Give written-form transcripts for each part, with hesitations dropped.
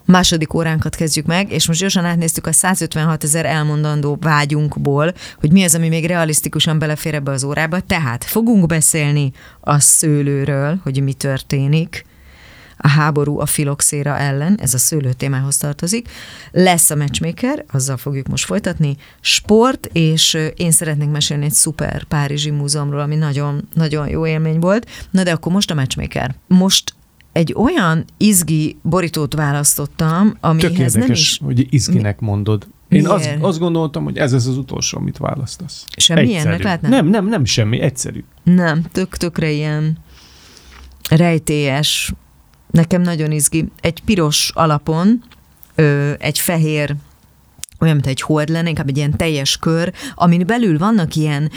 Második óránkat kezdjük meg, és most gyorsan átnéztük a 156 000 elmondandó vágyunkból, hogy mi az, ami még realisztikusan belefér ebbe az órába. Tehát fogunk beszélni a szőlőről, hogy mi történik, a háború a filoxéra ellen, ez a szőlő témához tartozik. Lesz a matchmaker, azzal fogjuk most folytatni, sport, és én szeretnék mesélni egy szuper párizsi múzeumról, ami nagyon, nagyon jó élmény volt. Na de akkor most a matchmaker. Most egy olyan izgi borítót választottam, amihez tök érdekes, nem is... hogy izginek mondod. Én azt gondoltam, hogy ez az utolsó, amit választasz. Semmi ilyennek látnám? Nem semmi, egyszerű. Nem, tökre ilyen rejtélyes. Nekem nagyon izgi. Egy piros alapon, egy fehér, olyan, mint egy hold lenne, inkább egy ilyen teljes kör, amin belül vannak ilyen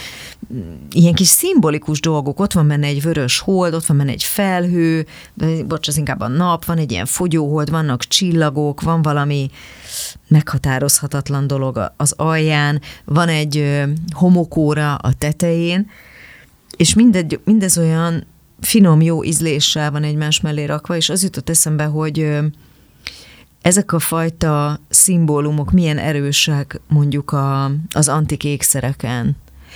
kis szimbolikus dolgok. Ott van benne egy vörös hold, ott van benne egy felhő, az inkább a nap, van egy ilyen fogyóhold, vannak csillagok, van valami meghatározhatatlan dolog az alján, van egy homokóra a tetején, és mindez olyan finom, jó ízléssel van egymás mellé rakva, és az jutott eszembe, hogy ezek a fajta szimbólumok milyen erősek mondjuk az antik ékszereken.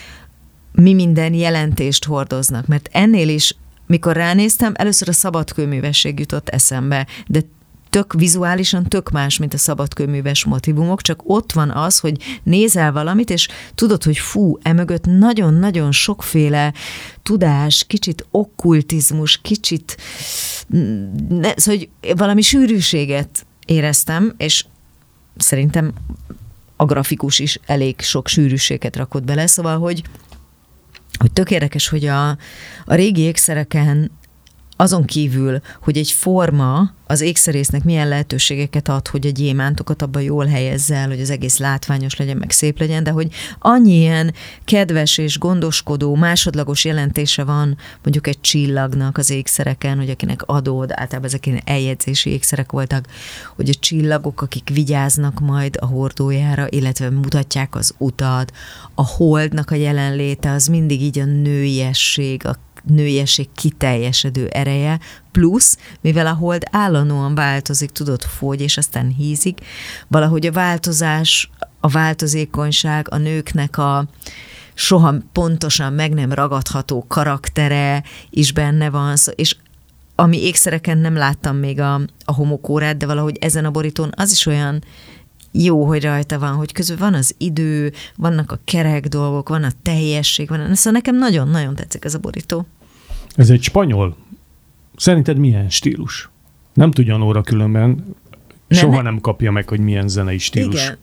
Mi minden jelentést hordoznak, mert ennél is, mikor ránéztem, először a szabadkőművesség jutott eszembe, de vizuálisan tök más, mint a szabadkőműves motívumok, csak ott van az, hogy nézel valamit, és tudod, hogy emögött nagyon-nagyon sokféle tudás, kicsit okkultizmus, kicsit szóval, hogy valami sűrűséget éreztem, és szerintem a grafikus is elég sok sűrűséget rakott bele, szóval, hogy tök érdekes, hogy a régi ékszereken azon kívül, hogy egy forma az ékszerésznek milyen lehetőségeket ad, hogy a gyémántokat abban jól helyezze el, hogy az egész látványos legyen, meg szép legyen, de hogy annyi ilyen kedves és gondoskodó, másodlagos jelentése van mondjuk egy csillagnak az ékszereken, hogy akinek adod, általában ezek ilyen eljegyzési ékszerek voltak, hogy a csillagok, akik vigyáznak majd a hordójára, illetve mutatják az utat, a holdnak a jelenléte, az mindig így a nőiesség, a nőiesség kiteljesedő ereje, plusz, mivel a hold állandóan változik, tudod, fogy, és aztán hízik, valahogy a változás, a változékonyság, a nőknek a soha pontosan meg nem ragadható karaktere is benne van, és ami ékszereken nem láttam még a homokórát, de valahogy ezen a borítón az is olyan jó, hogy rajta van, hogy közben van az idő, vannak a kerek dolgok, van a teljesség, szóval nekem nagyon-nagyon tetszik ez a borító. Ez egy spanyol. Szerinted milyen stílus? Nem tudja Nóra különben, soha nem kapja meg, hogy milyen zenei stílus. Igen.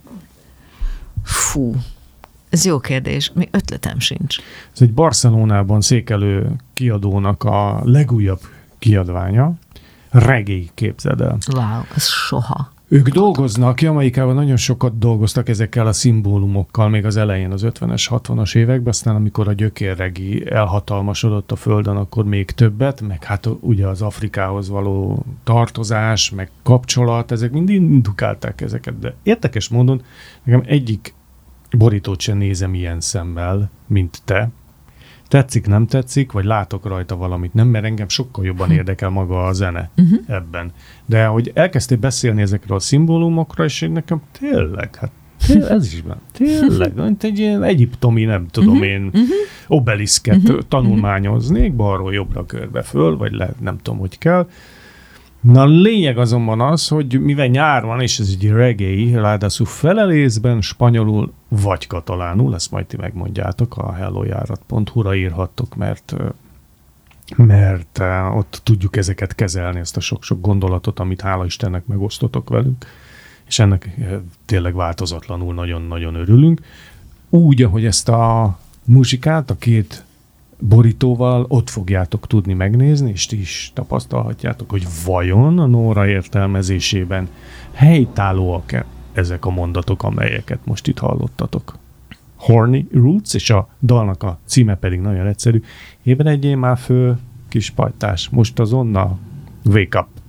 Fú, ez jó kérdés. Még ötletem sincs. Ez egy Barcelonában székelő kiadónak a legújabb kiadványa. Reggae, képzeld el. Wow, ez soha. Ők dolgoznak, Jamaikában nagyon sokat dolgoztak ezekkel a szimbólumokkal, még az elején, az 50-es, 60-as években, aztán amikor a gyökérregi elhatalmasodott a földön, akkor még többet, meg hát ugye az Afrikához való tartozás, meg kapcsolat, ezek mind indukálták ezeket, de érdekes módon nekem egyik borítót sem nézem ilyen szemmel, mint te. Tetszik, nem tetszik, vagy látok rajta valamit, nem, mert engem sokkal jobban érdekel maga a zene ebben. De hogy elkezdtél beszélni ezekről a szimbólumokra, és nekem tényleg, ez is van. Tényleg, mint egy ilyen egyiptomi, nem tudom én, obeliszket tanulmányoznék, balról jobbra körbe föl, vagy nem tudom, hogy kell. Na, a lényeg azonban az, hogy mivel nyár van, és ez egy reggae, ráadásul felelészben, spanyolul vagy katalánul, ezt majd ti megmondjátok, a hellojárat.hu-ra írhattok, mert ott tudjuk ezeket kezelni, ezt a sok-sok gondolatot, amit hála Istennek megosztotok velünk, és ennek tényleg változatlanul nagyon-nagyon örülünk. Úgy, ahogy ezt a muzsikát, a két borítóval ott fogjátok tudni megnézni, és ti is tapasztalhatjátok, hogy vajon a Nóra értelmezésében helytállóak-e ezek a mondatok, amelyeket most itt hallottatok. Horny Roots, és a dalnak a címe pedig nagyon egyszerű. Ébredjél már föl, kis pajtás, most azonnal wake up.